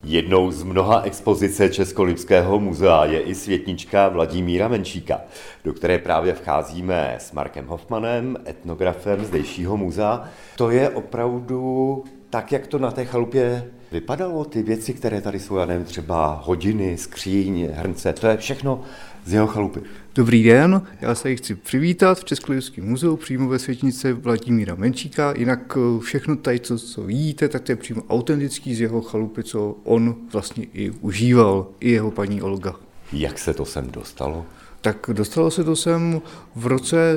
Jednou z mnoha expozice Českolipského muzea je i světnička Vladimíra Menšíka, do které právě vcházíme s Markem Hofmanem, etnografem zdejšího muzea. To je opravdu tak, jak to na té chalupě vypadalo, ty věci, které tady jsou, já nevím, třeba hodiny, skříň, hrnce, to je všechno z jeho chalupy. Dobrý den, já se chci přivítat v Českolipském muzeu přímo ve světnici Vladimíra Menšíka. Jinak všechno tady, co vidíte, tak to je přímo autentický z jeho chalupy, co on vlastně i užíval, i jeho paní Olga. Jak se to sem dostalo? Tak dostalo se to sem v roce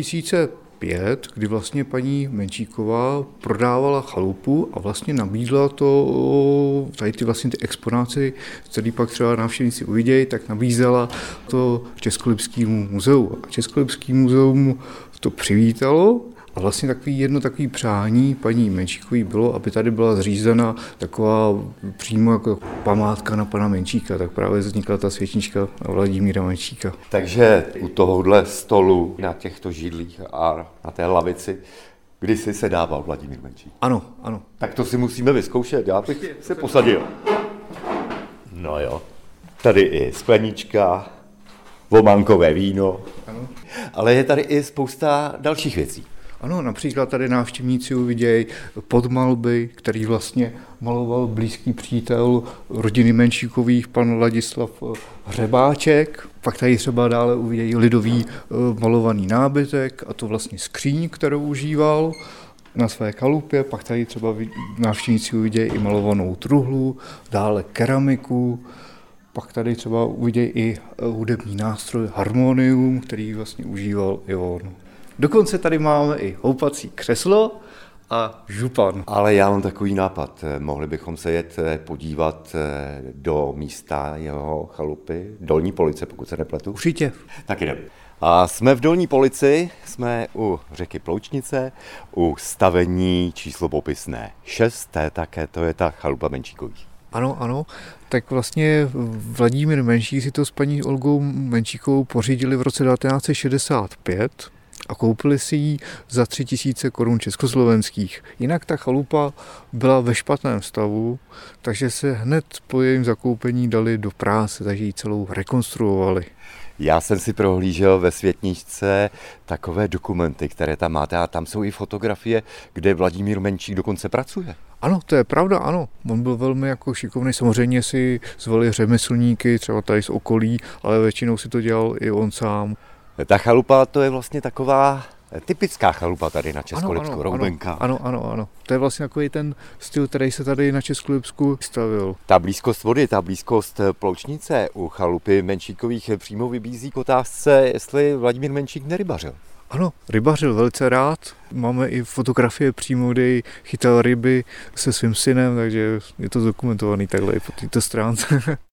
2005, kdy vlastně paní Menšíková prodávala chalupu a vlastně nabídla to, tady ty exponáty, které pak třeba návštěvníci uvidějí, tak nabízela to Českolipskému muzeu. A Českolipské muzeum to přivítalo a vlastně takový přání paní Menšíkové bylo, aby tady byla zřízena taková přímo jako památka na pana Menšíka, tak právě vznikla ta světnička Vladimíra Menšíka. Takže u tohohle stolu na těchto židlích a na té lavici kdysi se dával Vladimír Menšík. Ano, ano. Tak to si musíme vyzkoušet, já bych se posadil. No jo, tady i sklenička, vománkové víno, ano. Ale je tady i spousta dalších věcí. Ano, například tady návštěvníci uvidějí podmalby, který vlastně maloval blízký přítel rodiny Menšíkových, pan Ladislav Hřebáček. Pak tady třeba dále uvidějí lidový malovaný nábytek, a to vlastně skříň, kterou užíval na své chalupě. Pak tady třeba návštěvníci uvidějí i malovanou truhlu, dále keramiku. Pak tady třeba uvidějí i hudební nástroj harmonium, který vlastně užíval i on. Dokonce tady máme i houpací křeslo a župan. Ale já mám takový nápad. Mohli bychom se jet podívat do místa jeho chalupy, Dolní Police, pokud se nepletu. Určitě. Tak jdem. A jsme v Dolní Polici, jsme u řeky Ploučnice, u stavení číslo popisné 6, to je ta chalupa Menšíkových. Ano, ano. Tak vlastně Vladimír Menšík si to s paní Olgou Menšíkovou pořídili v roce 1965 a koupili si ji za 3 000 korun československých. Jinak ta chalupa byla ve špatném stavu, takže se hned po jejím zakoupení dali do práce, takže ji celou rekonstruovali. Já jsem si prohlížel ve světničce takové dokumenty, které tam máte, a tam jsou i fotografie, kde Vladimír Menšík dokonce pracuje. Ano, to je pravda, ano. On byl velmi jako šikovný, samozřejmě si zvali řemeslníky, třeba tady z okolí, ale většinou si to dělal i on sám. Ta chalupa, to je vlastně taková typická chalupa tady na Českolipsku, roubenka. Ano. To je vlastně takový ten styl, který se tady na Českolipsku stavil. Ta blízkost vody, ta blízkost Ploučnice u chalupy Menšíkových přímo vybízí k otázce, jestli Vladimír Menšík nerybařil. Ano, rybařil velice rád. Máme i fotografie přímo, kdy chytal ryby se svým synem, takže je to zdokumentovaný takhle i po této stránce.